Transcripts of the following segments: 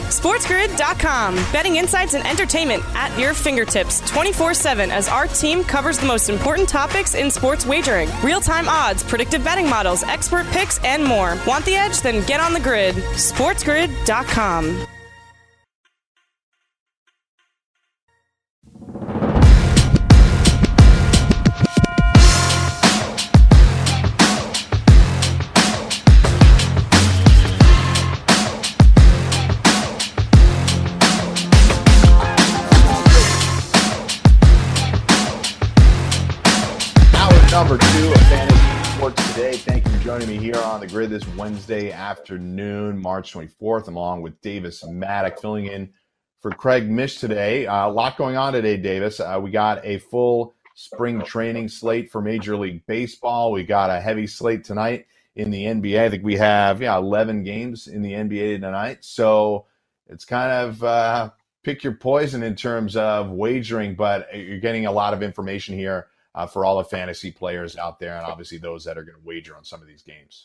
SportsGrid.com. Betting insights and entertainment at your fingertips 24/7 as our team covers the most important topics in sports wagering. Real-time odds, predictive betting models, expert picks, and more. Want the edge? Then get on the grid. SportsGrid.com. Number 2 of Fantasy Sports Today. Thank you for joining me here on the grid this Wednesday afternoon, March 24th. I'm along with Davis Maddock filling in for Craig Mish today. A lot going on today, Davis. We got a full spring training slate for Major League Baseball. We got a heavy slate tonight in the NBA. I think we have 11 games in the NBA tonight. So it's kind of pick your poison in terms of wagering, but you're getting a lot of information here for all the fantasy players out there, and obviously those that are going to wager on some of these games.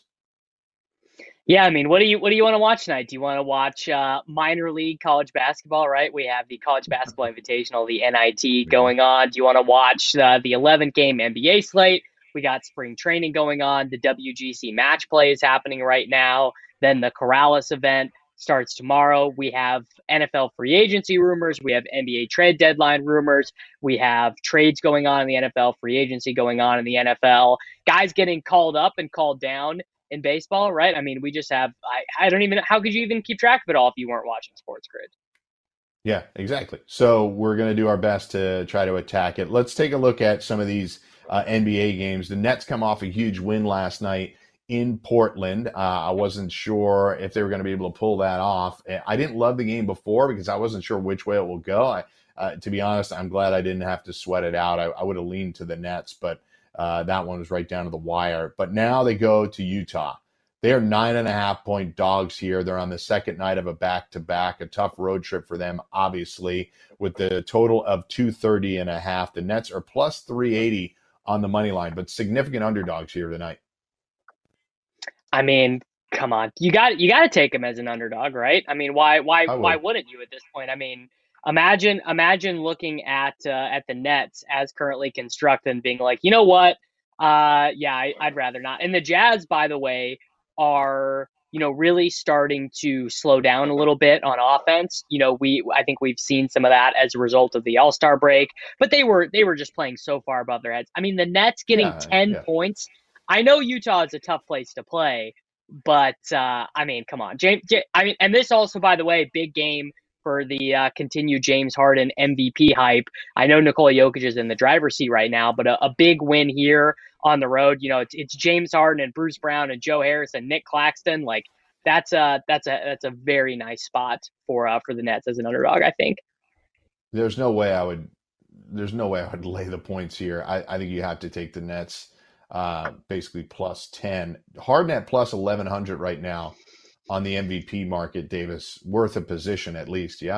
Yeah, I mean, what do you want to watch tonight? Do you want to watch minor league college basketball? Right, we have the College Basketball Invitational, the NIT, going on. Do you want to watch the 11-game NBA slate? We got spring training going on. The WGC match play is happening right now. Then the Corrales event starts tomorrow. We have NFL free agency rumors. We have NBA trade deadline rumors. We have trades going on in the NFL, free agency going on in the NFL. Guys getting called up and called down in baseball, right? I mean, we just have, I don't even, how could you even keep track of it all if you weren't watching Sports Grid? Yeah, exactly. So we're going to do our best to try to attack it. Let's take a look at some of these NBA games. The Nets come off a huge win last night in Portland. I wasn't sure if they were going to be able to pull that off. I didn't love the game before because I wasn't sure which way it will go. To be honest, I'm glad I didn't have to sweat it out. I would have leaned to the Nets, but that one was right down to the wire. But now they go to Utah. They are 9.5-point dogs here. They're on the second night of a back-to-back, a tough road trip for them, obviously, with the total of 230.5. The Nets are plus 380 on the money line, but significant underdogs here tonight. I mean, come on, you got to take him as an underdog, right? I mean, why wouldn't you at this point? I mean, imagine looking at the Nets as currently constructed and being like, you know what? I'd rather not. And the Jazz, by the way, are really starting to slow down a little bit on offense. I think we've seen some of that as a result of the All-Star break, but they were just playing so far above their heads. I mean, the Nets getting 10 points. I know Utah is a tough place to play, but I mean, come on, and this also, by the way, big game for the continued James Harden MVP hype. I know Nikola Jokic is in the driver's seat right now, but a big win here on the road. It's James Harden and Bruce Brown and Joe Harris and Nick Claxton. Like that's a very nice spot for the Nets as an underdog, I think. There's no way I would lay the points here. I think you have to take the Nets. Basically plus 10. Harden at plus 1,100 right now on the MVP market, Davis. Worth a position at least, yeah?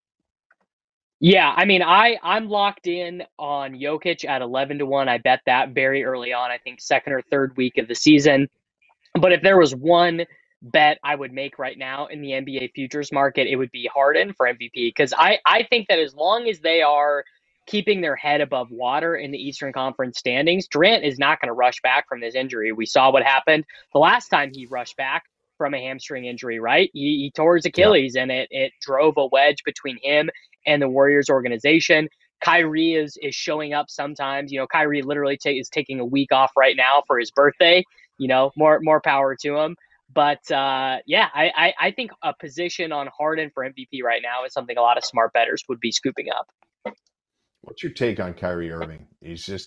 Yeah, I mean, I'm locked in on Jokic at 11-1. I bet that very early on, I think second or third week of the season. But if there was one bet I would make right now in the NBA futures market, it would be Harden for MVP. Because I think that as long as they are keeping their head above water in the Eastern Conference standings, Durant is not going to rush back from this injury. We saw what happened the last time he rushed back from a hamstring injury, right? He tore his Achilles, and it drove a wedge between him and the Warriors organization. Kyrie is showing up sometimes. Kyrie literally is taking a week off right now for his birthday. More power to him. But I think a position on Harden for MVP right now is something a lot of smart bettors would be scooping up. What's your take on Kyrie Irving? Is he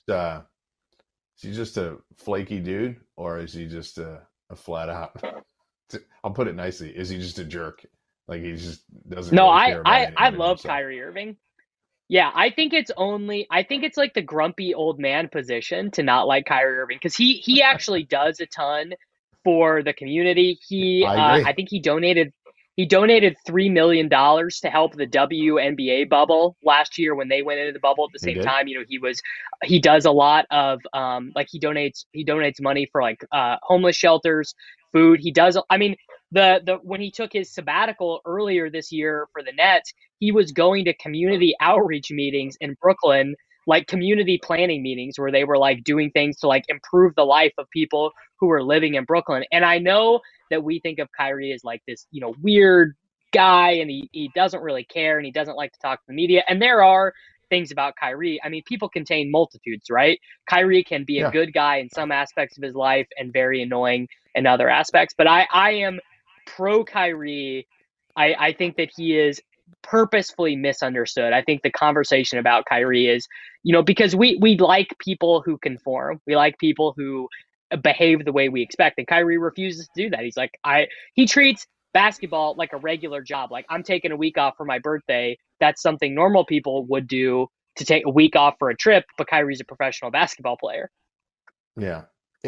just a flaky dude, or is he just a flat out? I'll put it nicely. Is he just a jerk? Like he just doesn't. No, really care about I love Kyrie Irving. Yeah, I think it's like the grumpy old man position to not like Kyrie Irving, because he actually does a ton for the community. I think he donated $3 million to help the WNBA bubble last year when they went into the bubble at the same time. He does a lot of he donates money for homeless shelters, food. the when he took his sabbatical earlier this year for the Nets, he was going to community outreach meetings in Brooklyn, like community planning meetings where they were like doing things to like improve the life of people who were living in Brooklyn. And I know that we think of Kyrie as like this, weird guy, and he doesn't really care and he doesn't like to talk to the media. And there are things about Kyrie. I mean, people contain multitudes, right? Kyrie can be a good guy in some aspects of his life and very annoying in other aspects. But I am pro Kyrie. I think that he is purposefully misunderstood. I think the conversation about Kyrie is, because we like people who conform. We like people who behave the way we expect. And Kyrie refuses to do that. He's like, he treats basketball like a regular job. Like, I'm taking a week off for my birthday. That's something normal people would do, to take a week off for a trip, but Kyrie's a professional basketball player. Yeah.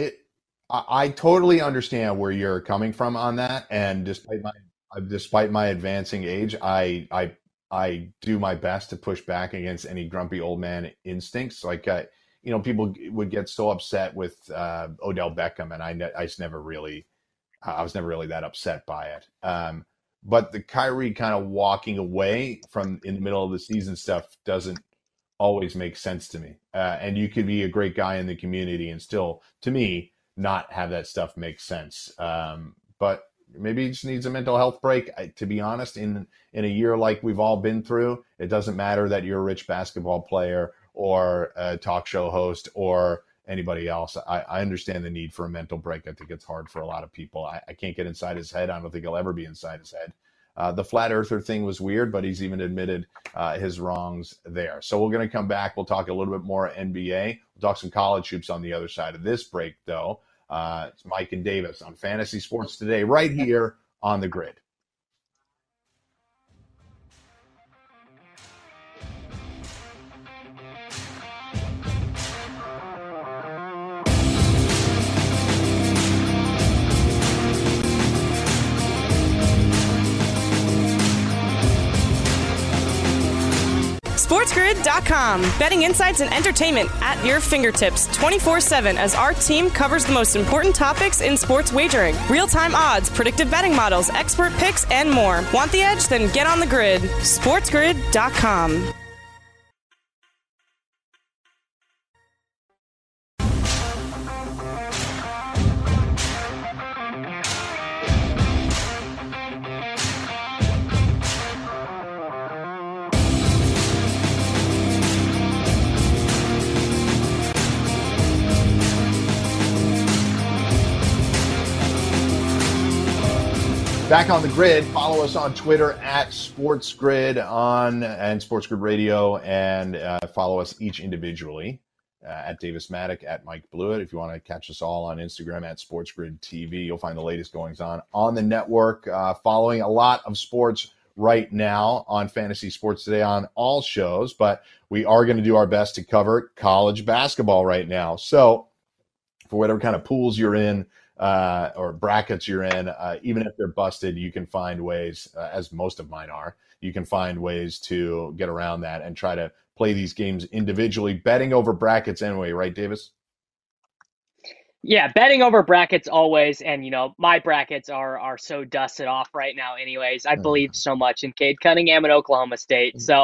I totally understand where you're coming from on that. And despite my advancing age, I do my best to push back against any grumpy old man instincts. Like, people would get so upset with Odell Beckham, and I was never really that upset by it. But the Kyrie kind of walking away from in the middle of the season stuff doesn't always make sense to me. And you could be a great guy in the community and still, to me, not have that stuff make sense. But maybe he just needs a mental health break. To be honest, in a year like we've all been through, it doesn't matter that you're a rich basketball player or a talk show host or anybody else. I understand the need for a mental break. I think it's hard for a lot of people. I can't get inside his head. I don't think I'll ever be inside his head. The flat earther thing was weird, but he's even admitted his wrongs there. So we're going to come back. We'll talk a little bit more NBA. We'll talk some college hoops on the other side of this break, though. It's Mike and Davis on Fantasy Sports Today, right here on The Grid. SportsGrid.com. Betting insights and entertainment at your fingertips 24/7 as our team covers the most important topics in sports wagering. Real-time odds, predictive betting models, expert picks, and more. Want the edge? Then get on the grid. SportsGrid.com. Back on The Grid. Follow us on Twitter at SportsGrid and SportsGrid Radio, and follow us each individually at Davis Maddock, at Mike Blewett. If you want to catch us all on Instagram at SportsGrid TV, you'll find the latest goings on the network. Following a lot of sports right now on Fantasy Sports Today on all shows, but we are going to do our best to cover college basketball right now. So for whatever kind of pools you're in, or brackets you're in, even if they're busted, you can find ways, as most of mine are, you can find ways to get around that and try to play these games individually, betting over brackets anyway, right, Davis? Yeah, betting over brackets always. And, my brackets are so dusted off right now anyways. I believe so much in Cade Cunningham and Oklahoma State. So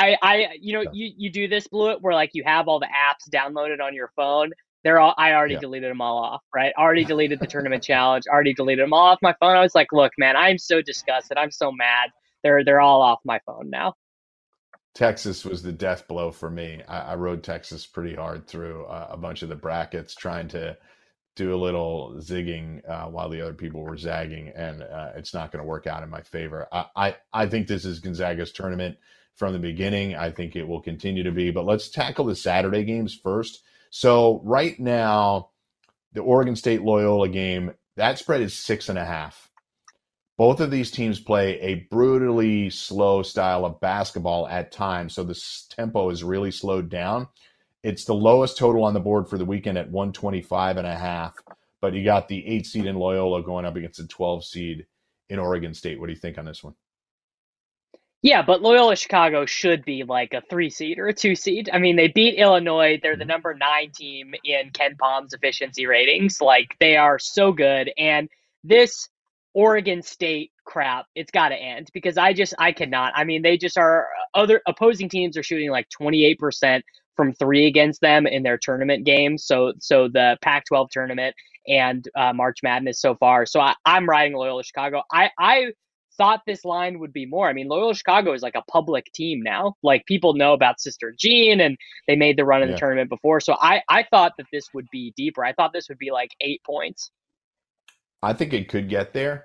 you do this, Blewett, where like you have all the apps downloaded on your phone. I already deleted them all off, right? Already deleted the tournament challenge, already deleted them all off my phone. I was like, look, man, I'm so disgusted. I'm so mad. They're all off my phone now. Texas was the death blow for me. I rode Texas pretty hard through a bunch of the brackets, trying to do a little zigging while the other people were zagging, and it's not going to work out in my favor. I think this is Gonzaga's tournament from the beginning. I think it will continue to be, but let's tackle the Saturday games first. So right now, the Oregon State Loyola game, that spread is 6.5. Both of these teams play a brutally slow style of basketball at times, so the tempo is really slowed down. It's the lowest total on the board for the weekend at 125.5, but you got the 8 seed in Loyola going up against the 12 seed in Oregon State. What do you think on this one? Yeah, but Loyola Chicago should be like a 3 seed or a 2 seed. I mean, they beat Illinois. They're the number 9 team in KenPom's efficiency ratings. Like, they are so good. And this Oregon State crap, it's got to end, because I cannot. I mean, they just are, other opposing teams are shooting like 28% from three against them in their tournament games. So the Pac-12 tournament and March Madness so far. So I'm riding Loyola Chicago. I thought this line would be more. I mean, Loyola Chicago is like a public team now. Like, people know about Sister Jean, and they made the run in the tournament before. So I thought that this would be deeper. I thought this would be like 8 points. I think it could get there.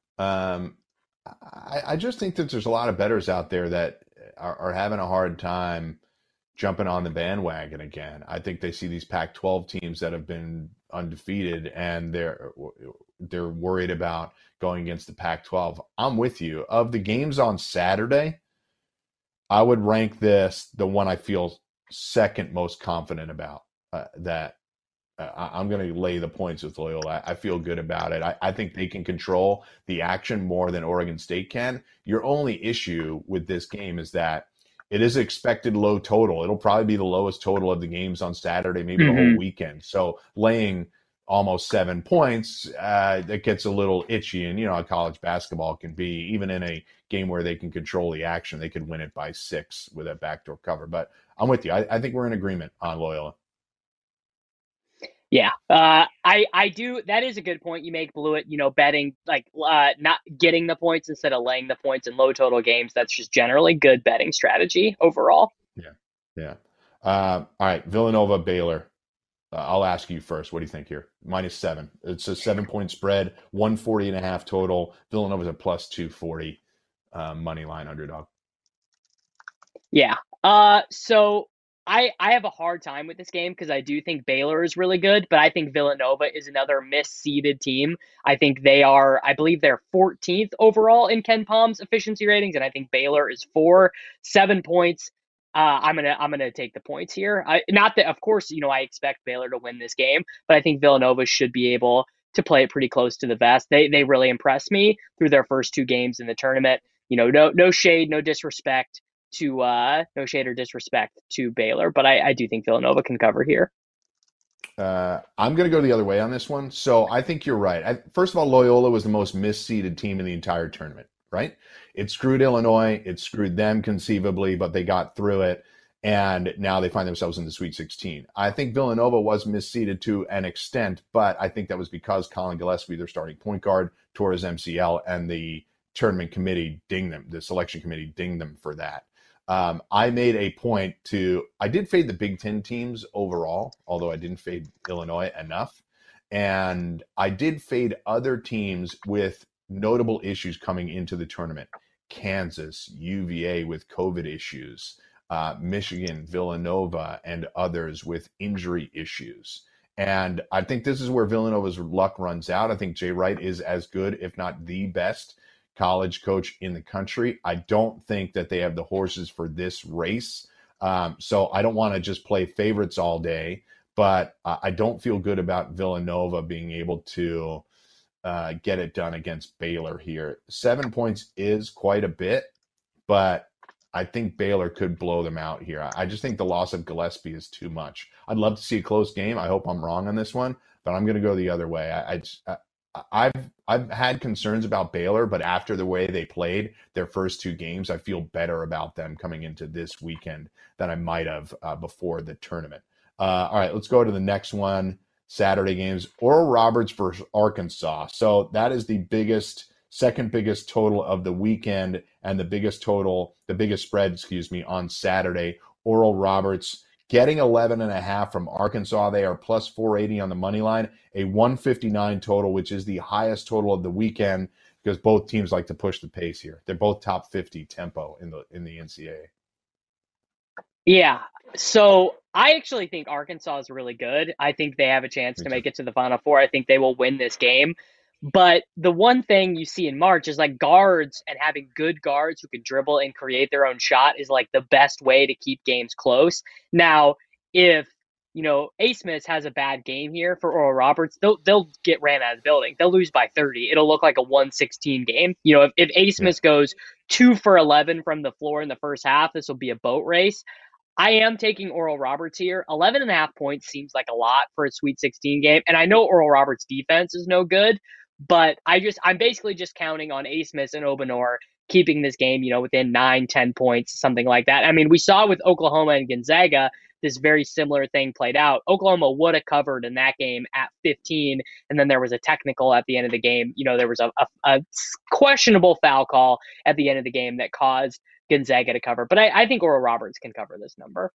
I just think that there's a lot of bettors out there that are having a hard time jumping on the bandwagon again. I think they see these Pac-12 teams that have been undefeated, and they're worried about going against the Pac-12. I'm with you. Of the games on Saturday, I would rank this the one I feel second most confident about. I'm going to lay the points with Loyola. I feel good about it. I think they can control the action more than Oregon State can. Your only issue with this game is that it is expected low total. It'll probably be the lowest total of the games on Saturday, maybe the whole weekend. So laying almost 7 points, that gets a little itchy. And you know how college basketball can be. Even in a game where they can control the action, they could win it by 6 with a backdoor cover. But I'm with you. I think we're in agreement on Loyola. Yeah, I do. That is a good point you make, Blewett. You know, betting, like, not getting the points instead of laying the points in low total games. That's just generally good betting strategy overall. Yeah. All right, Villanova, Baylor. I'll ask you first. What do you think here? -7. It's a 7-point spread, 140.5 total. Villanova's a +240 money line underdog. Yeah. So I have a hard time with this game because I do think Baylor is really good, but I think Villanova is another misseeded team. I think I believe they're 14th overall in KenPom's efficiency ratings, and I think Baylor is 7 points. I'm gonna take the points here. Not that, of course, you know, I expect Baylor to win this game, but I think Villanova should be able to play it pretty close to the vest. They really impressed me through their first 2 games in the tournament. You know, no shade, no disrespect to no shade or disrespect to Baylor, but I do think Villanova can cover here. I'm going to go the other way on this one. So I think you're right. First of all, Loyola was the most misseeded team in the entire tournament, right? It screwed Illinois. It screwed them conceivably, but they got through it. And now they find themselves in the Sweet 16. I think Villanova was misseeded to an extent, but I think that was because Colin Gillespie, their starting point guard, tore his MCL, and the tournament committee the selection committee dinged them for that. I made a point I did fade the Big Ten teams overall, although I didn't fade Illinois enough. And I did fade other teams with notable issues coming into the tournament. Kansas, UVA with COVID issues, Michigan, Villanova, and others with injury issues. And I think this is where Villanova's luck runs out. I think Jay Wright is as good, if not the best, college coach in the country. I don't think that they have the horses for this race. So I don't want to just play favorites all day, but I don't feel good about Villanova being able to get it done against Baylor here. 7 points is quite a bit, but I think Baylor could blow them out here. I just think the loss of Gillespie is too much. I'd love to see a close game. I hope I'm wrong on this one, but I'm going to go the other way. I've had concerns about Baylor, but after the way they played their first 2 games, I feel better about them coming into this weekend than I might have before the tournament. All right, let's go to the next one. Saturday games. Oral Roberts versus Arkansas. So that is the second biggest total of the weekend, and the biggest spread, on Saturday. Oral Roberts getting 11.5 from Arkansas. They are plus 480 on the money line, a 159 total, which is the highest total of the weekend because both teams like to push the pace here. They're both top 50 tempo in the NCAA. Yeah. So I actually think Arkansas is really good. I think they have a chance to make it to the Final Four. I think they will win this game. But the one thing you see in March is like guards, and having good guards who can dribble and create their own shot is like the best way to keep games close. Now, if A. Smith has a bad game here for Oral Roberts, they'll get ran out of the building. They'll lose by 30. It'll look like a 116 game. If A. Smith goes 2 for 11 from the floor in the first half, this will be a boat race. I am taking Oral Roberts here. 11.5 points seems like a lot for a Sweet 16 game. And I know Oral Roberts' defense is no good, But I'm basically just counting on A. Smith and Obanor keeping this game, within 9, 10 points, something like that. I mean, we saw with Oklahoma and Gonzaga, this very similar thing played out. Oklahoma would have covered in that game at 15, and then there was a technical at the end of the game. There was a questionable foul call at the end of the game that caused Gonzaga to cover. But I think Oral Roberts can cover this number.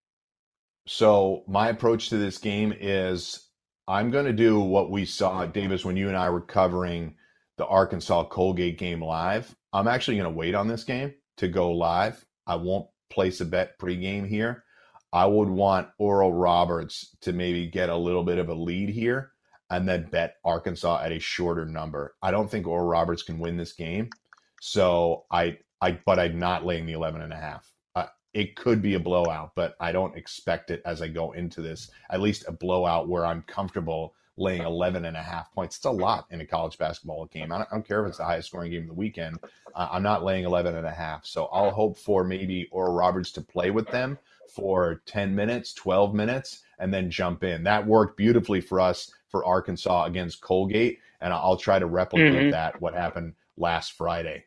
So my approach to this game is I'm going to do what we saw, Davis, when you and I were covering the Arkansas Colgate game live. I'm actually going to wait on this game to go live. I won't place a bet pregame here. I would want Oral Roberts to maybe get a little bit of a lead here and then bet Arkansas at a shorter number. I don't think Oral Roberts can win this game. So but I'm not laying the 11.5. It could be a blowout, but I don't expect it as I go into this, at least a blowout where I'm comfortable laying 11.5 points. It's a lot in a college basketball game. I don't care if it's the highest scoring game of the weekend. I'm not laying 11.5. So I'll hope for maybe Oral Roberts to play with them for 10 minutes, 12 minutes, and then jump in. That worked beautifully for us for Arkansas against Colgate, and I'll try to replicate that, what happened last Friday.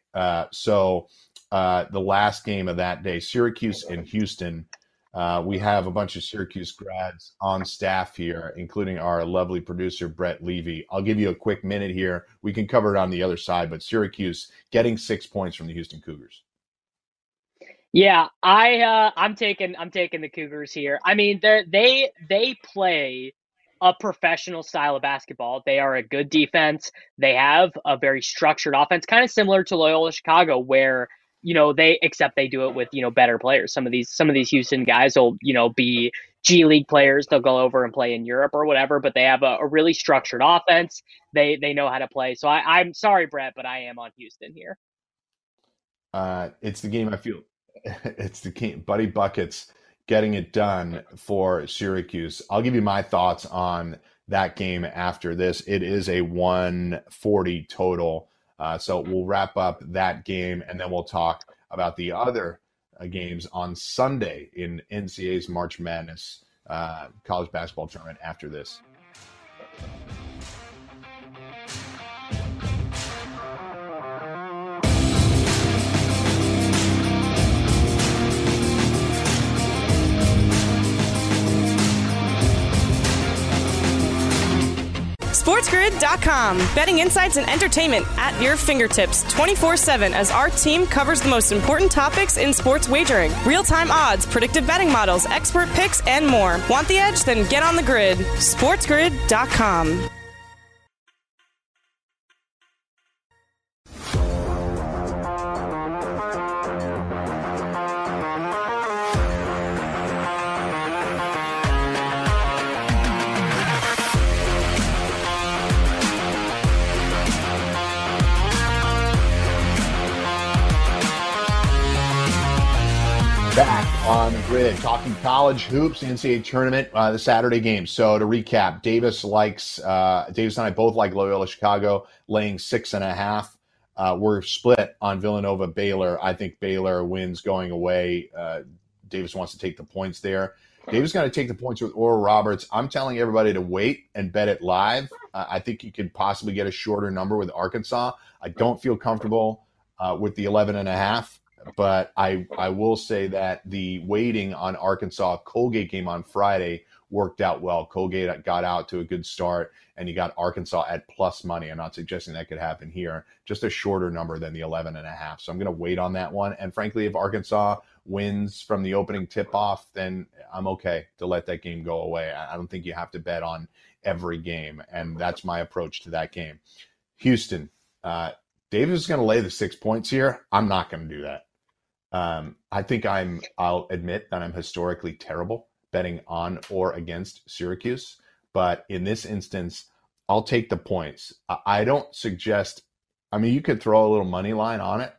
The last game of that day, Syracuse and Houston. We have a bunch of Syracuse grads on staff here, including our lovely producer, Brett Levy. I'll give you a quick minute here. We can cover it on the other side, but Syracuse getting 6 points from the Houston Cougars. Yeah, I'm taking the Cougars here. I mean, they play a professional style of basketball. They are a good defense. They have a very structured offense, kind of similar to Loyola Chicago, where except they do it with, better players. Some of these Houston guys will, be G League players. They'll go over and play in Europe or whatever, but they have a really structured offense. They know how to play. So I'm sorry, Brett, but I am on Houston here. It's the game I feel. It's the game. Buddy Buckets getting it done for Syracuse. I'll give you my thoughts on that game after this. It is a 140 total. So we'll wrap up that game, and then we'll talk about the other games on Sunday in NCAA's March Madness college basketball tournament after this. SportsGrid.com. Betting insights and entertainment at your fingertips 24/7 as our team covers the most important topics in sports wagering. Real-time odds, predictive betting models, expert picks, and more. Want the edge? Then get on the grid. SportsGrid.com. Back on the grid, talking college hoops, NCAA tournament, the Saturday game. So to recap, Davis and I both like Loyola Chicago laying 6.5. We're split on Villanova Baylor. I think Baylor wins going away. Davis wants to take the points there. Davis going to take the points with Oral Roberts. I'm telling everybody to wait and bet it live. I think you could possibly get a shorter number with Arkansas. I don't feel comfortable with the 11.5. But I will say that the waiting on Arkansas Colgate game on Friday worked out well. Colgate got out to a good start, and you got Arkansas at plus money. I'm not suggesting that could happen here. Just a shorter number than the 11.5. So I'm going to wait on that one. And frankly, if Arkansas wins from the opening tip-off, then I'm okay to let that game go away. I don't think you have to bet on every game, and that's my approach to that game. Houston, Davis is going to lay the 6 points here. I'm not going to do that. I think I'll admit that I'm historically terrible betting on or against Syracuse, but in this instance, I'll take the points. I don't suggest, you could throw a little money line on it.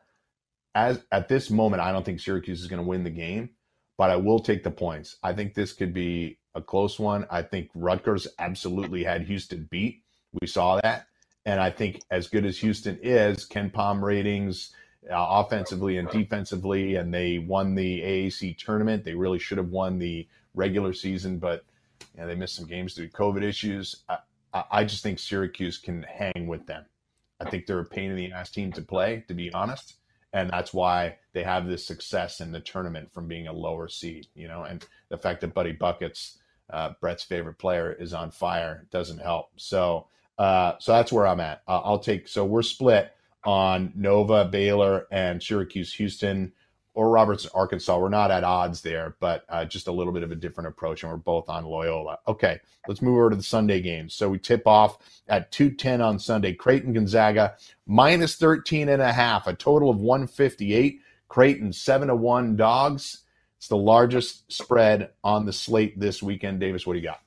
At this moment, I don't think Syracuse is going to win the game, but I will take the points. I think this could be a close one. I think Rutgers absolutely had Houston beat. We saw that. And I think as good as Houston is, KenPom ratings, offensively and defensively, and they won the AAC tournament. They really should have won the regular season, but they missed some games due to COVID issues. I just think Syracuse can hang with them. I think they're a pain in the ass team to play, to be honest. And that's why they have this success in the tournament from being a lower seed, and the fact that Buddy Buckets, Brett's favorite player, is on fire doesn't help. So that's where I'm at. So we're split on Nova, Baylor, and Syracuse, Houston, or Robertson, Arkansas. We're not at odds there, but just a little bit of a different approach, and we're both on Loyola. Okay, let's move over to the Sunday games. So we tip off at 2:10 on Sunday. Creighton, Gonzaga, minus 13.5, a total of 158. Creighton, 7-1 dogs. It's the largest spread on the slate this weekend. Davis, what do you got?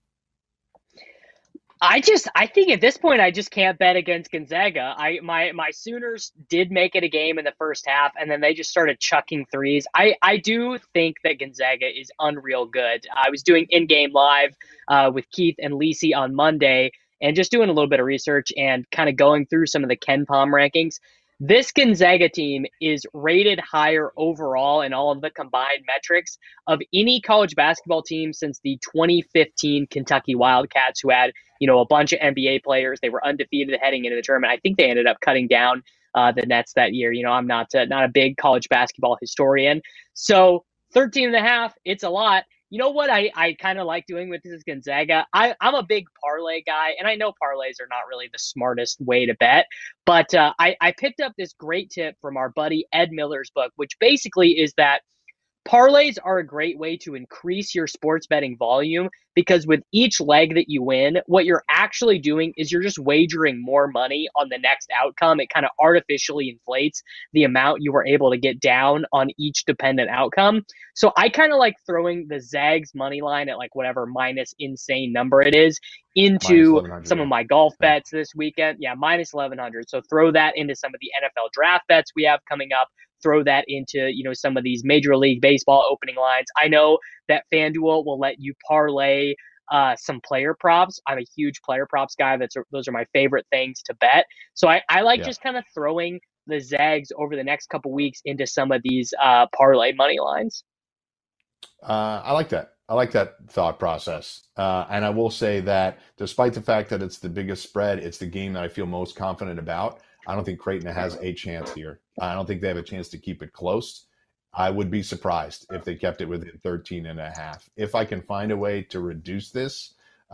I think at this point I just can't bet against Gonzaga. My Sooners did make it a game in the first half, and then they just started chucking threes. I do think that Gonzaga is unreal good. I was doing in-game live with Keith and Lisi on Monday, and just doing a little bit of research and kind of going through some of the KenPom rankings. This Gonzaga team is rated higher overall in all of the combined metrics of any college basketball team since the 2015 Kentucky Wildcats, who had a bunch of NBA players. They were undefeated heading into the tournament. I think they ended up cutting down the Nets that year. I'm not a big college basketball historian. So 13.5, it's a lot. You know what I kind of like doing with this is Gonzaga. I'm a big parlay guy, and I know parlays are not really the smartest way to bet, but I picked up this great tip from our buddy Ed Miller's book, which basically is that parlays are a great way to increase your sports betting volume, because with each leg that you win, what you're actually doing is you're just wagering more money on the next outcome. It kind of artificially inflates the amount you were able to get down on each dependent outcome. So I kind of like throwing the Zags money line at like whatever minus insane number it is into some of my golf bets this weekend. Yeah, minus 1,100. So throw that into some of the NFL draft bets we have coming up. Throw that into, some of these Major League Baseball opening lines. I know that FanDuel will let you parlay some player props. I'm a huge player props guy. Those are my favorite things to bet. So I like just kind of throwing the Zags over the next couple weeks into some of these parlay money lines. I like that. I like that thought process. And I will say that despite the fact that it's the biggest spread, it's the game that I feel most confident about. I don't think Creighton has a chance here. I don't think they have a chance to keep it close. I would be surprised if they kept it within 13.5. If I can find a way to reduce this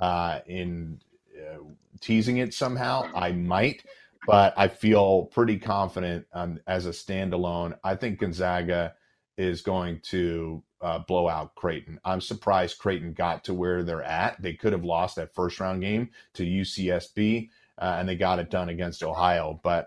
in teasing it somehow, I might. But I feel pretty confident as a standalone. I think Gonzaga is going to blow out Creighton. I'm surprised Creighton got to where they're at. They could have lost that first round game to UCSB. And they got it done against Ohio. But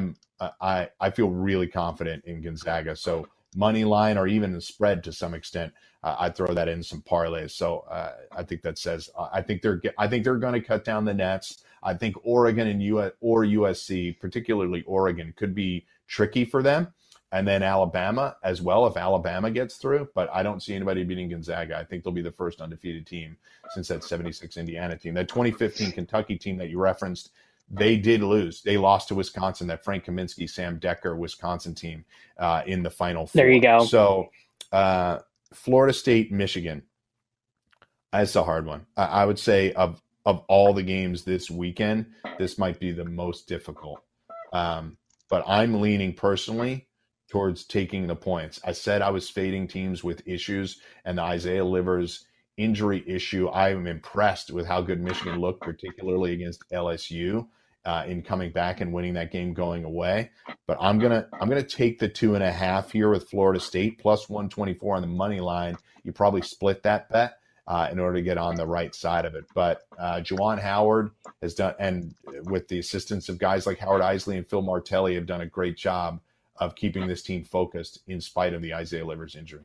I feel really confident in Gonzaga. So money line or even the spread to some extent, I'd throw that in some parlays. So I think that says I think they're going to cut down the nets. I think Oregon and USC, particularly Oregon, could be tricky for them. And then Alabama as well, if Alabama gets through. But I don't see anybody beating Gonzaga. I think they'll be the first undefeated team since that 76 Indiana team. That 2015 Kentucky team that you referenced, they did lose. They lost to Wisconsin, that Frank Kaminsky, Sam Decker Wisconsin team in the Final Four. There you go. So Florida State, Michigan. That's a hard one. I would say of all the games this weekend, this might be the most difficult. But I'm leaning personally towards taking the points. I said I was fading teams with issues, and the Isaiah Livers injury issue, I am impressed with how good Michigan looked, particularly against LSU in coming back and winning that game going away. But I'm gonna take the 2.5 here with Florida State plus 124 on the money line. You probably split that bet in order to get on the right side of it. But Juwan Howard has done, and with the assistance of guys like Howard Isley and Phil Martelli, have done a great job of keeping this team focused in spite of the Isaiah Livers injury.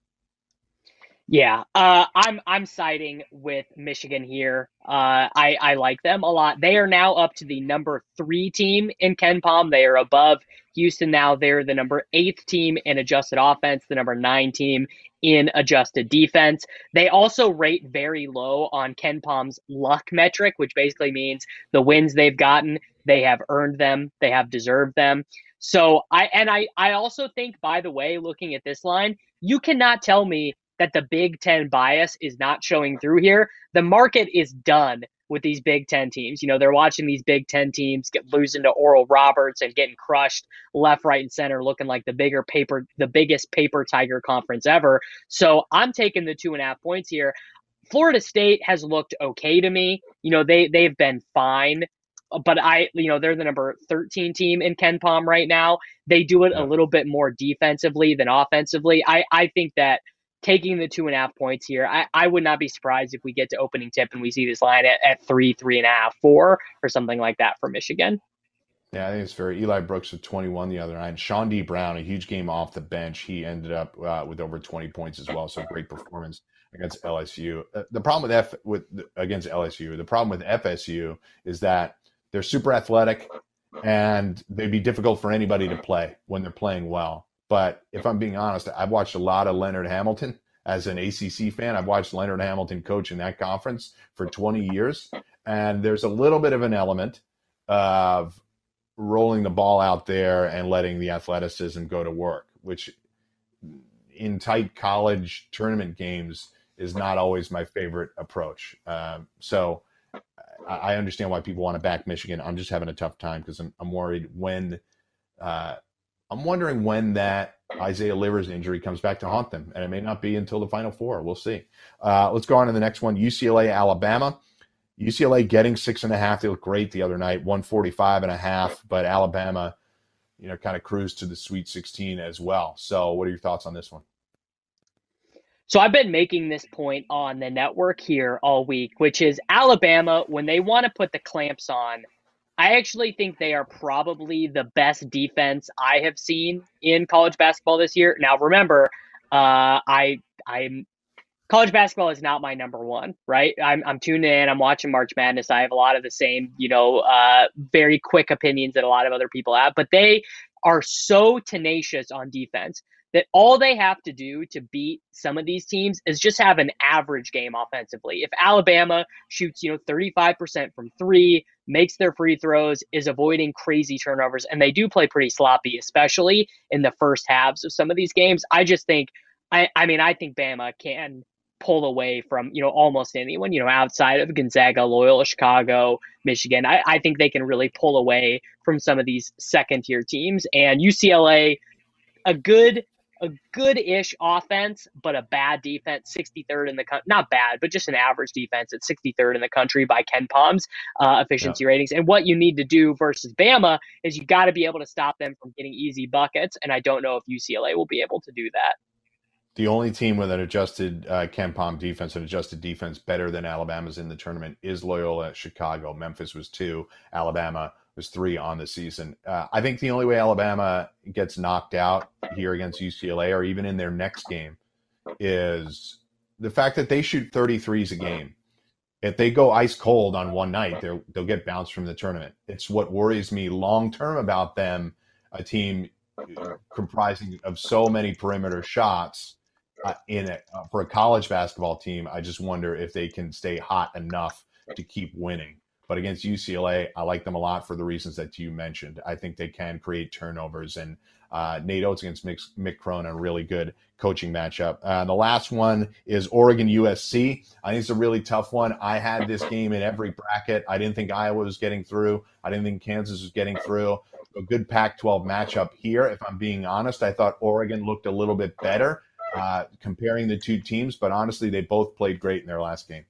Yeah, I'm siding with Michigan here. I like them a lot. They are now up to the number 3 team in KenPom. They are above Houston now. They're the number 8th team in adjusted offense, the number 9 team in adjusted defense. They also rate very low on KenPom's luck metric, which basically means the wins they've gotten, they have earned them, they have deserved them. So I also think, by the way, looking at this line, you cannot tell me that the Big Ten bias is not showing through here. The market is done with these Big Ten teams. They're watching these Big Ten teams losing to Oral Roberts and getting crushed left, right, and center, looking like the biggest paper tiger conference ever. So I'm taking the 2.5 points here. Florida State has looked okay to me. They've been fine, but they're the number 13 team in KenPom right now. They do it a little bit more defensively than offensively. I think that taking the 2.5 points here, I would not be surprised if we get to opening tip and we see this line at 3.5, 4, or something like that for Michigan. Yeah, I think it's fair. Eli Brooks with 21 the other night. Sean D. Brown, a huge game off the bench. He ended up with over 20 points as well. So great performance against LSU. The problem against LSU, the problem with FSU is that they're super athletic and they'd be difficult for anybody to play when they're playing well. But if I'm being honest, I've watched a lot of Leonard Hamilton as an ACC fan. I've watched Leonard Hamilton coach in that conference for 20 years. And there's a little bit of an element of rolling the ball out there and letting the athleticism go to work, which in tight college tournament games is not always my favorite approach. So I understand why people want to back Michigan. I'm just having a tough time because I'm worried when I'm wondering when that Isaiah Livers injury comes back to haunt them, and it may not be until the Final Four. We'll see. Let's go on to the next one. UCLA, Alabama. UCLA getting 6.5. They looked great the other night, 145.5. But Alabama, kind of cruised to the Sweet 16 as well. So, what are your thoughts on this one? So I've been making this point on the network here all week, which is Alabama, when they want to put the clamps on, I actually think they are probably the best defense I have seen in college basketball this year. Now, remember, I'm college basketball is not my number one, right? I'm tuned in. I'm watching March Madness. I have a lot of the same, very quick opinions that a lot of other people have, but they are so tenacious on defense that all they have to do to beat some of these teams is just have an average game offensively. If Alabama shoots, 35% from three, makes their free throws, is avoiding crazy turnovers, and they do play pretty sloppy, especially in the first halves of some of these games, I just think, I think Bama can pull away from, almost anyone, outside of Gonzaga, Loyola, Chicago, Michigan. I think they can really pull away from some of these second-tier teams. And UCLA, a good-ish offense, but a bad defense, 63rd in the country. Not bad, but just an average defense at 63rd in the country by KenPom's efficiency ratings. And what you need to do versus Bama is you got to be able to stop them from getting easy buckets. And I don't know if UCLA will be able to do that. The only team with an adjusted KenPom defense, an adjusted defense better than Alabama's in the tournament is Loyola Chicago. Memphis was 2. Alabama was 3 on the season. I think the only way Alabama gets knocked out here against UCLA or even in their next game is the fact that they shoot 33s a game. If they go ice cold on one night, they'll get bounced from the tournament. It's what worries me long-term about them, a team comprising of so many perimeter shots for a college basketball team. I just wonder if they can stay hot enough to keep winning. But against UCLA, I like them a lot for the reasons that you mentioned. I think they can create turnovers. And Nate Oates against Mick Cronin, a really good coaching matchup. The last one is Oregon USC. I think it's a really tough one. I had this game in every bracket. I didn't think Iowa was getting through. I didn't think Kansas was getting through. A good Pac-12 matchup here. If I'm being honest, I thought Oregon looked a little bit better comparing the two teams. But honestly, they both played great in their last game.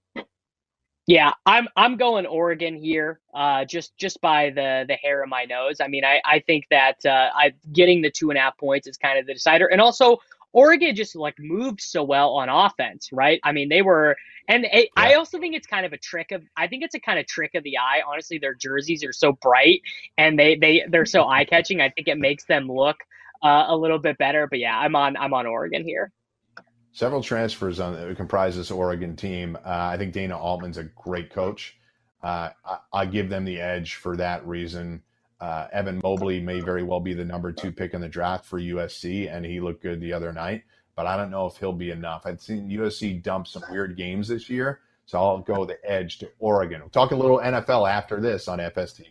Yeah, I'm going Oregon here, just by the hair of my nose. I think that getting the 2.5 points is kind of the decider, and also Oregon just moved so well on offense, right? They were, and I also think it's kind of a trick of the eye. Honestly, their jerseys are so bright and they're so eye catching. I think it makes them look a little bit better. But yeah, I'm on Oregon here. Several transfers comprise this Oregon team. I think Dana Altman's a great coach. I give them the edge for that reason. Evan Mobley may very well be the number 2 pick in the draft for USC, and he looked good the other night. But I don't know if he'll be enough. I've seen USC dump some weird games this year, so I'll go the edge to Oregon. We'll talk a little NFL after this on FST.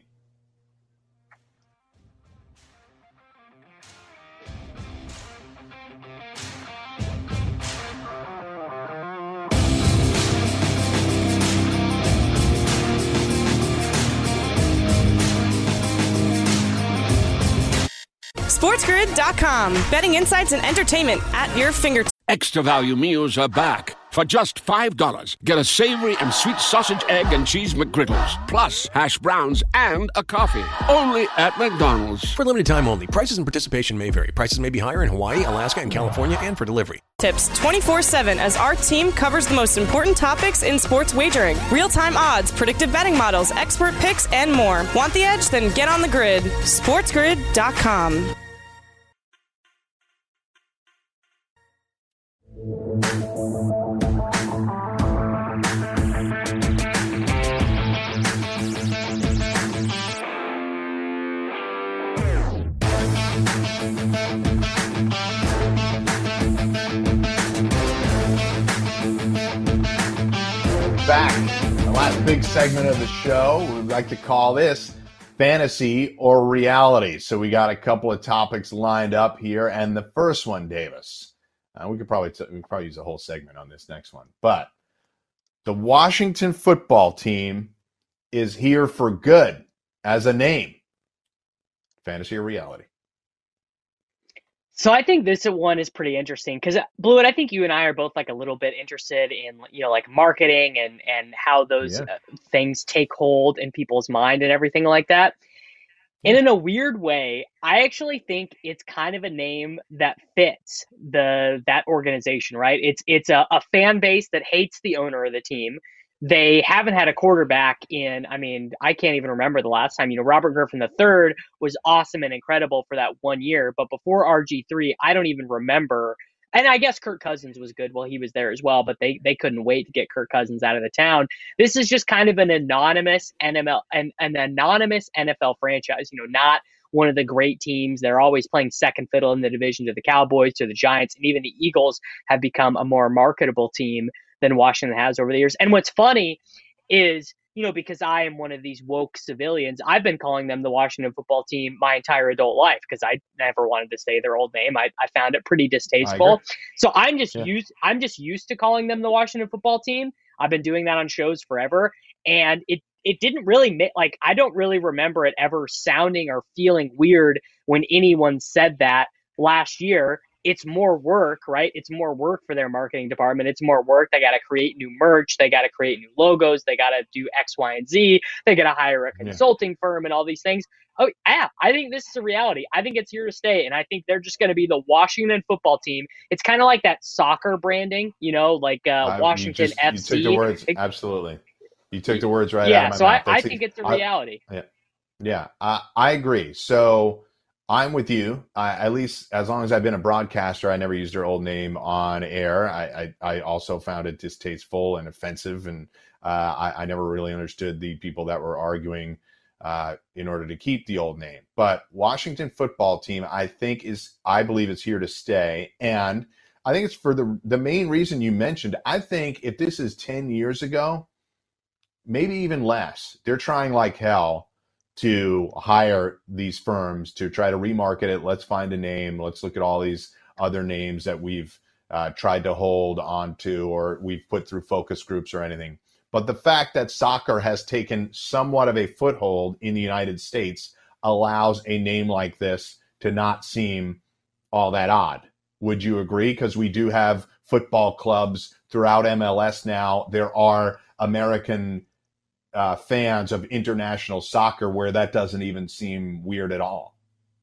SportsGrid.com. Betting insights and entertainment at your fingertips. Extra value meals are back. For just $5, get a savory and sweet sausage, egg, and cheese McGriddles, plus hash browns and a coffee. Only at McDonald's. For limited time only. Prices and participation may vary. Prices may be higher in Hawaii, Alaska, and California, and for delivery. Tips 24/7 as our team covers the most important topics in sports wagering. Real-time odds, predictive betting models, expert picks, and more. Want the edge? Then get on the grid. SportsGrid.com. Back, the last big segment of the show. We'd like to call this fantasy or reality. So we got a couple of topics lined up here, and the first one, Davis, we could probably use a whole segment on this next one. But the Washington football team is here for good as a name. Fantasy or reality? So I think this one is pretty interesting because Blewett, I think you and I are both like a little bit interested in, like marketing and how those things take hold in people's mind and everything like that. And in a weird way, I actually think it's kind of a name that fits that organization, right? It's a fan base that hates the owner of the team. They haven't had a quarterback I can't even remember the last time. Robert Griffin III was awesome and incredible for that 1 year. But before RG3, I don't even remember. And I guess Kirk Cousins was good while he was there as well, but they couldn't wait to get Kirk Cousins out of the town. This is just kind of an anonymous an anonymous NFL franchise, not one of the great teams. They're always playing second fiddle in the division to the Cowboys, to the Giants, and even the Eagles have become a more marketable team than Washington has over the years. And what's funny is, because I am one of these woke civilians, I've been calling them the Washington football team my entire adult life because I never wanted to say their old name. I found it pretty distasteful. So I'm just used to calling them the Washington football team. I've been doing that on shows forever. And it didn't really I don't really remember it ever sounding or feeling weird when anyone said that last year. It's more work, right? It's more work for their marketing department. It's more work. They got to create new merch. They got to create new logos. They got to do X, Y, and Z. They got to hire a consulting firm and all these things. Oh, yeah. I think this is a reality. I think it's here to stay. And I think they're just going to be the Washington football team. It's kind of like that soccer branding, Washington FC. You took the words, absolutely. You took the words right out of my mouth. I think it's a reality. I agree. So I'm with you. At least as long as I've been a broadcaster, I never used their old name on air. I also found it distasteful and offensive, and I never really understood the people that were arguing in order to keep the old name. But Washington football team, I believe it's here to stay, and I think it's for the main reason you mentioned. I think if this is 10 years ago, maybe even less, they're trying like hell to hire these firms to try to remarket it. Let's find a name. Let's look at all these other names that we've tried to hold on to or we've put through focus groups or anything. But the fact that soccer has taken somewhat of a foothold in the United States allows a name like this to not seem all that odd. Would you agree? Because we do have football clubs throughout MLS now. There are American fans of international soccer where that doesn't even seem weird at all.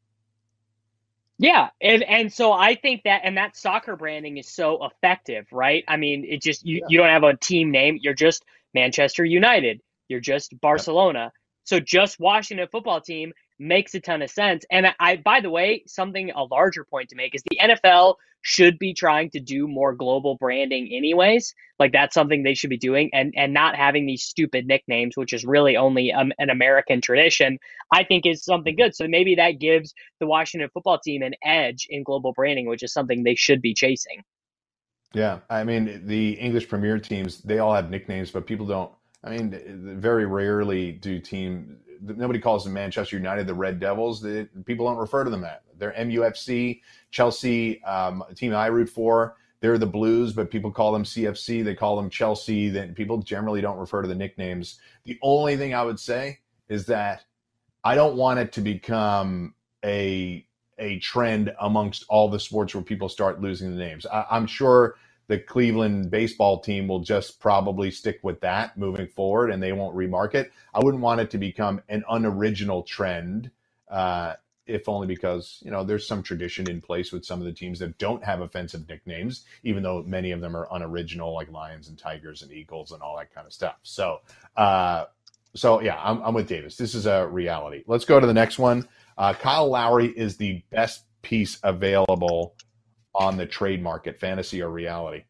Yeah. And so I think that soccer branding is so effective, right? I mean, it just, you don't have a team name. You're just Manchester United. You're just Barcelona. Yep. So just Washington football team makes a ton of sense. And by the way, a larger point to make is the NFL should be trying to do more global branding anyways. Like that's something they should be doing and not having these stupid nicknames, which is really only an American tradition, I think is something good. So maybe that gives the Washington football team an edge in global branding, which is something they should be chasing. Yeah. I mean, the English Premier teams, they all have nicknames, but people don't, very rarely nobody calls them Manchester United the Red Devils. People don't refer to them that. They're MUFC. Chelsea, a team I root for, they're the Blues, but people call them CFC. They call them Chelsea. Then people generally don't refer to the nicknames. The only thing I would say is that I don't want it to become a a trend amongst all the sports where people start losing the names. I'm sure the Cleveland baseball team will just probably stick with that moving forward, and they won't remark it. I wouldn't want it to become an unoriginal trend, if only because, there's some tradition in place with some of the teams that don't have offensive nicknames, even though many of them are unoriginal, like Lions and Tigers and Eagles and all that kind of stuff. So yeah, I'm with Davis. This is a reality. Let's go to the next one. Kyle Lowry is the best piece available on the trade market, fantasy or reality?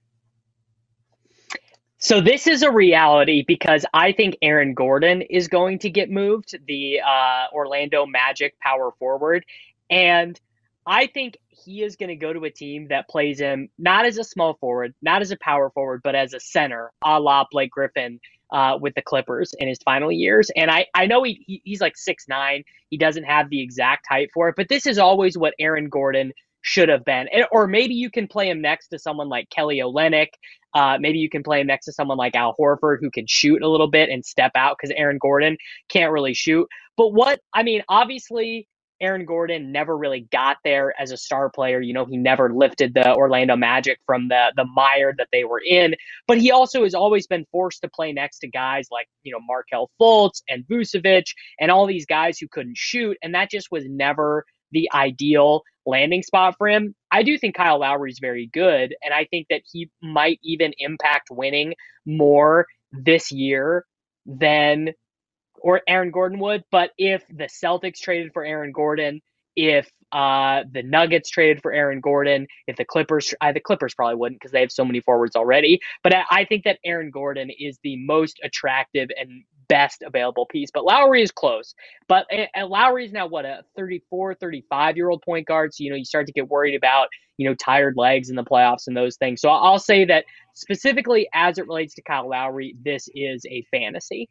So this is a reality because I think Aaron Gordon is going to get moved, the Orlando Magic power forward. And I think he is going to go to a team that plays him not as a small forward, not as a power forward, but as a center, a la Blake Griffin with the Clippers in his final years. And I know he's like 6'9". He doesn't have the exact height for it, but this is always what Aaron Gordon should have been. Or maybe you can play him next to someone like Kelly Olynyk. Maybe you can play him next to someone like Al Horford, who can shoot a little bit and step out, because Aaron Gordon can't really shoot. But obviously Aaron Gordon never really got there as a star player. He never lifted the Orlando Magic from the mire that they were in. But he also has always been forced to play next to guys like, Markelle Fultz and Vucevic and all these guys who couldn't shoot. And that just was never the ideal landing spot for him. I do think Kyle Lowry is very good, and I think that he might even impact winning more this year than Aaron Gordon would. But if the Celtics traded for Aaron Gordon, if the Nuggets traded for Aaron Gordon, if the Clippers probably wouldn't, because they have so many forwards already. But I think that Aaron Gordon is the most attractive and best available piece. But Lowry is close. But Lowry is now, a 34, 35-year-old point guard. So, you start to get worried about, tired legs in the playoffs and those things. So I'll say that specifically as it relates to Kyle Lowry, this is a fantasy.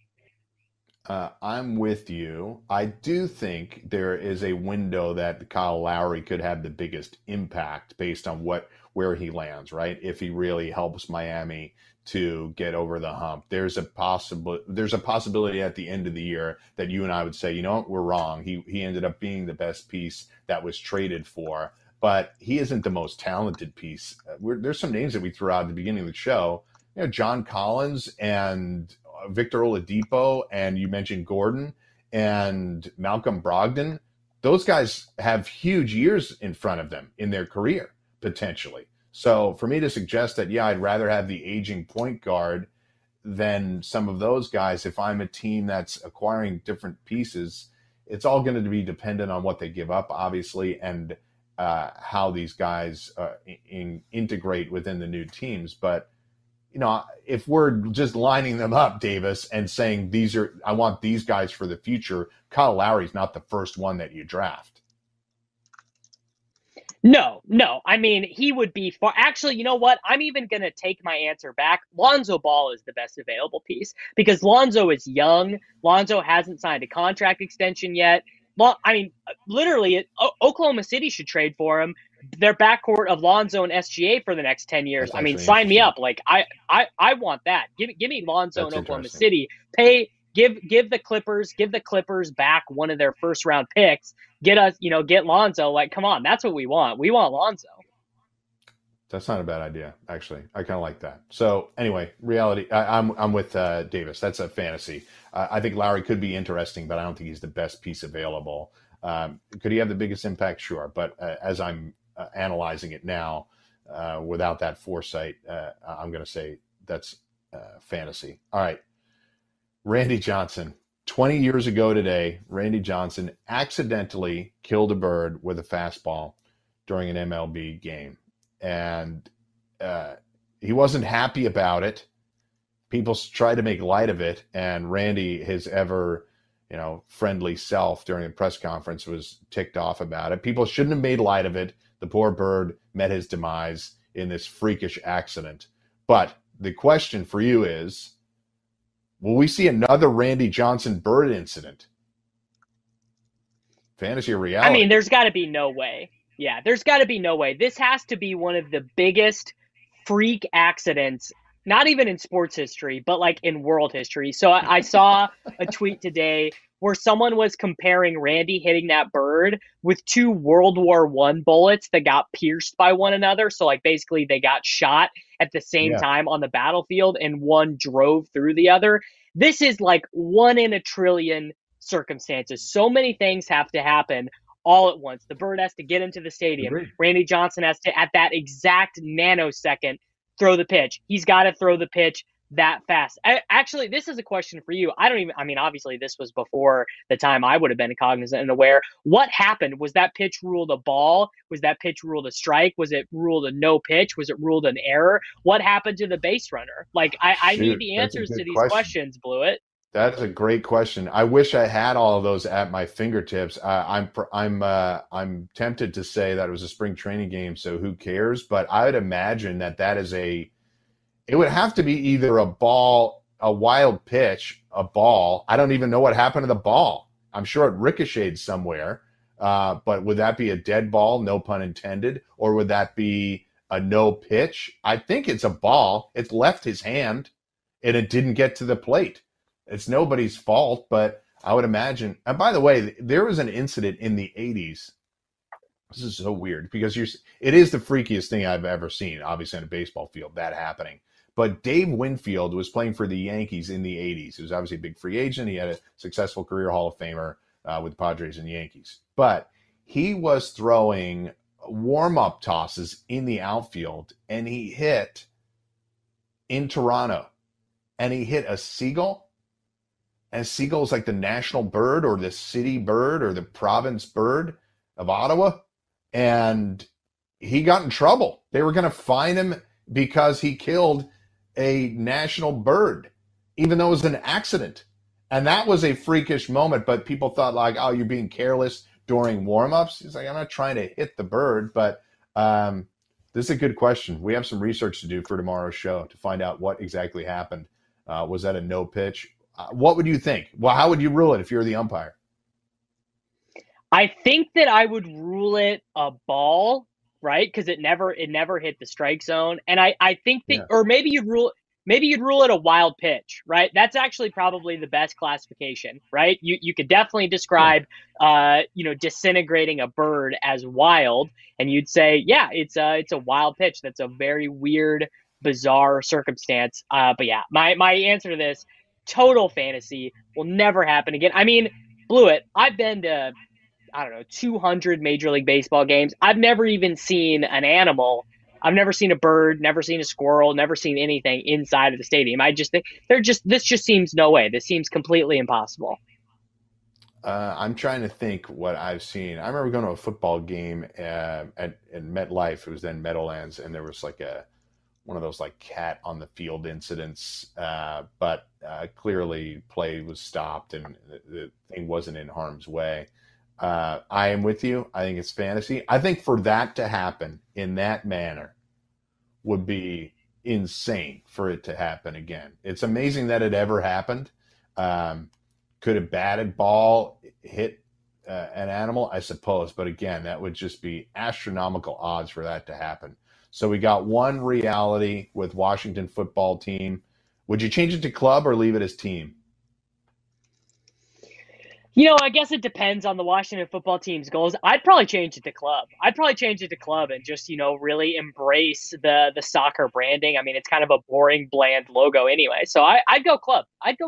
I'm with you. I do think there is a window that Kyle Lowry could have the biggest impact based on where he lands, right? If he really helps Miami to get over the hump, there's a possibility at the end of the year that you and I would say, we're wrong. He ended up being the best piece that was traded for, but he isn't the most talented piece. There's some names that we threw out at the beginning of the show, John Collins and Victor Oladipo, and you mentioned Gordon and Malcolm Brogdon. Those guys have huge years in front of them in their career, potentially. So for me to suggest that, I'd rather have the aging point guard than some of those guys, if I'm a team that's acquiring different pieces, it's all going to be dependent on what they give up, obviously, and how these guys integrate within the new teams. But if we're just lining them up, Davis, and saying I want these guys for the future, Kyle Lowry's not the first one that you draft. No. He would be far. Actually, you know what? I'm even going to take my answer back. Lonzo Ball is the best available piece because Lonzo is young. Lonzo hasn't signed a contract extension yet. Literally, Oklahoma City should trade for him. Their backcourt of Lonzo and SGA for the next 10 years. Sign me up. I want that. Give me Lonzo in Oklahoma City. Give the Clippers back one of their first round picks. Get Lonzo. Come on, that's what we want. We want Lonzo. That's not a bad idea, actually. I kind of like that. So anyway, reality. I'm with Davis. That's a fantasy. I think Lowry could be interesting, but I don't think he's the best piece available. Could he have the biggest impact? Sure. But as I'm analyzing it now, without that foresight, I'm going to say that's fantasy. All right. Randy Johnson. 20 years ago today, Randy Johnson accidentally killed a bird with a fastball during an MLB game. And he wasn't happy about it. People tried to make light of it. And Randy, his ever, friendly self during the press conference, was ticked off about it. People shouldn't have made light of it. The poor bird met his demise in this freakish accident. But the question for you is, will we see another Randy Johnson bird incident? Fantasy or reality? There's got to be no way. Yeah, there's got to be no way. This has to be one of the biggest freak accidents, not even in sports history, but in world history. So I saw a tweet today where someone was comparing Randy hitting that bird with 2 World War I bullets that got pierced by one another. So like basically they got shot at the same time on the battlefield and one drove through the other. This is like 1 in a trillion circumstances. So many things have to happen all at once. The bird has to get into the stadium. Agreed. Randy Johnson has to, at that exact nanosecond, throw the pitch. He's got to throw the pitch that fast. Actually, this is a question for you. Obviously this was before the time I would have been cognizant and aware. What happened? Was that pitch ruled a ball? Was that pitch ruled a strike? Was it ruled a no pitch? Was it ruled an error? What happened to the base runner? Like, I need the answers to these questions, Blewett. That's a great question. I wish I had all of those at my fingertips. I'm tempted to say that it was a spring training game, so who cares? But I would imagine that is it would have to be either a ball, a wild pitch, a ball. I don't even know what happened to the ball. I'm sure it ricocheted somewhere. But would that be a dead ball, no pun intended? Or would that be a no pitch? I think it's a ball. It left his hand and it didn't get to the plate. It's nobody's fault, but I would imagine. And by the way, there was an incident in the 80s. This is so weird because it is the freakiest thing I've ever seen, obviously, on a baseball field, that happening. But Dave Winfield was playing for the Yankees in the 80s. He was obviously a big free agent. He had a successful career Hall of Famer with the Padres and the Yankees. But he was throwing warm-up tosses in the outfield, and he hit in Toronto. And he hit a seagull. And a seagull is like the national bird or the city bird or the province bird of Ottawa. And he got in trouble. They were going to fine him because he killed a national bird, even though it was an accident. And that was a freakish moment, but people thought like, oh, you're being careless during warm-ups. He's like, I'm not trying to hit the bird, but this is a good question. We have some research to do for tomorrow's show to find out what exactly happened. Was that a no pitch? What would you think? Well, how would you rule it if you're the umpire? I think that I would rule it a ball, right? Because it never hit the strike zone. And I think that, or maybe you'd rule it a wild pitch, right? That's actually probably the best classification, right? You could definitely describe, disintegrating a bird as wild, and you'd say, yeah, it's a wild pitch. That's a very weird, bizarre circumstance. But yeah, my answer to this, total fantasy, will never happen again. I mean, Blewett, I've been to, 200 Major League Baseball games. I've never even seen an animal. I've never seen a bird, never seen a squirrel, never seen anything inside of the stadium. I just think this just seems no way. This seems completely impossible. I'm trying to think what I've seen. I remember going to a football game at MetLife. It was then Meadowlands, and there was like one of those like cat on the field incidents, but clearly play was stopped and the thing wasn't in harm's way. I am with you. I think it's fantasy. I think for that to happen in that manner would be insane for it to happen again. It's amazing that it ever happened. Could a batted ball hit an animal? I suppose. But again, that would just be astronomical odds for that to happen. So we got one reality with Washington football team. Would you change it to club or leave it as team? I guess it depends on the Washington football team's goals. I'd probably change it to club. And just, really embrace the soccer branding. I mean, it's kind of a boring, bland logo anyway. So I'd go club.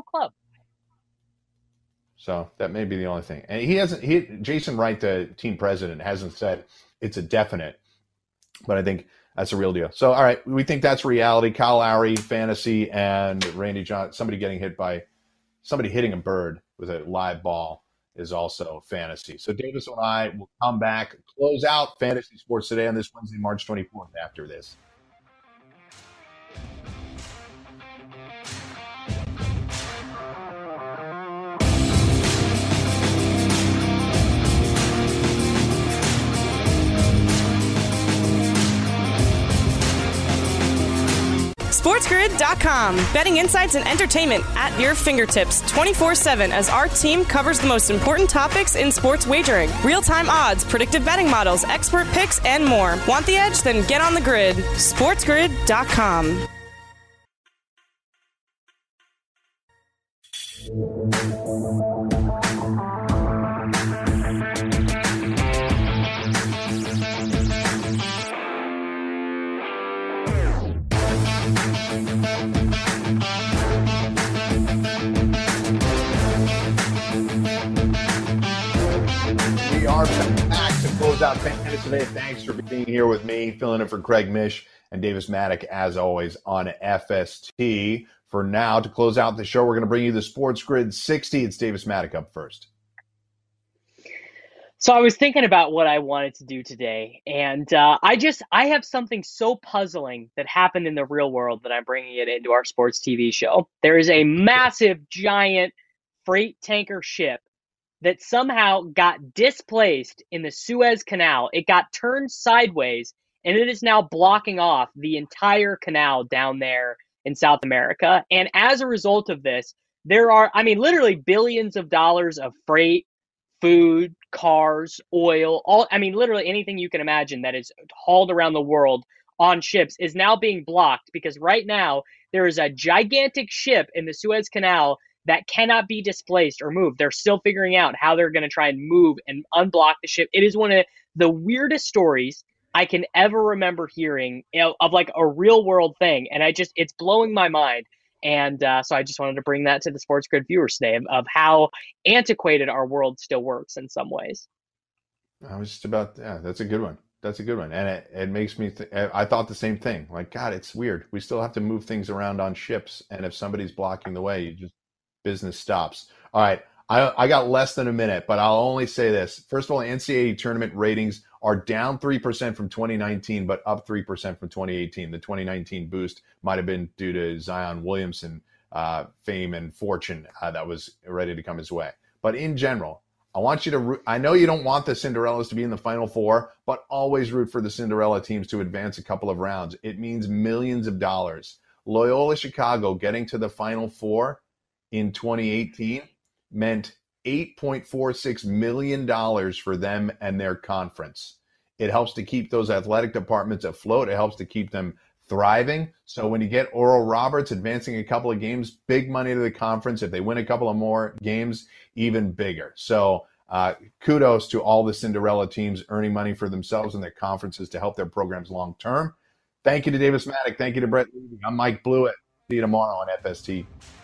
So that may be the only thing. And Jason Wright, the team president, hasn't said it's a definite, but I think that's a real deal. So, all right, we think that's reality. Kyle Lowry, fantasy, and Randy Johnson, somebody hitting a bird with a live ball is also fantasy. So Davis and I will come back, close out Fantasy Sports Today on this Wednesday, March 24th after this. SportsGrid.com. Betting insights and entertainment at your fingertips 24/7 as our team covers the most important topics in sports wagering. Real-time odds, predictive betting models, expert picks, and more. Want the edge? Then get on the grid. SportsGrid.com. We are back to close out 10 minutes today. Thanks for being here with me, filling in for Craig Mish and Davis Maddock, as always, on FST. For now, to close out the show, we're going to bring you the Sports Grid 60. It's Davis Maddock up first. So I was thinking about what I wanted to do today, and I have something so puzzling that happened in the real world that I'm bringing it into our sports TV show. There is a massive, giant freight tanker ship that somehow got displaced in the Suez Canal. It got turned sideways, and it is now blocking off the entire canal down there in South America. And as a result of this, there are, literally billions of dollars of freight, food, cars, oil, literally anything you can imagine that is hauled around the world on ships is now being blocked because right now there is a gigantic ship in the Suez Canal that cannot be displaced or moved. They're still figuring out how they're going to try and move and unblock the ship. It is one of the weirdest stories I can ever remember hearing, of like a real world thing. And it's blowing my mind. And so I just wanted to bring that to the Sports Grid viewers today of how antiquated our world still works in some ways. That's a good one. That's a good one. And it makes me, I thought the same thing. Like, God, it's weird. We still have to move things around on ships. And if somebody's blocking the way, business stops. All right. I got less than a minute, but I'll only say this. First of all, NCAA tournament ratings are down 3% from 2019, but up 3% from 2018. The 2019 boost might have been due to Zion Williamson fame and fortune that was ready to come his way. But in general, I want you to I know you don't want the Cinderellas to be in the Final Four, but always root for the Cinderella teams to advance a couple of rounds. It means millions of dollars. Loyola Chicago getting to the Final Four in 2018 meant $8.46 million for them and their conference. It helps to keep those athletic departments afloat. It helps to keep them thriving. So when you get Oral Roberts advancing a couple of games, big money to the conference. If they win a couple of more games, even bigger. So kudos to all the Cinderella teams earning money for themselves and their conferences to help their programs long term. Thank you to Davis Maddock. Thank you to Brett Levy. I'm Mike Blewett. See you tomorrow on FST.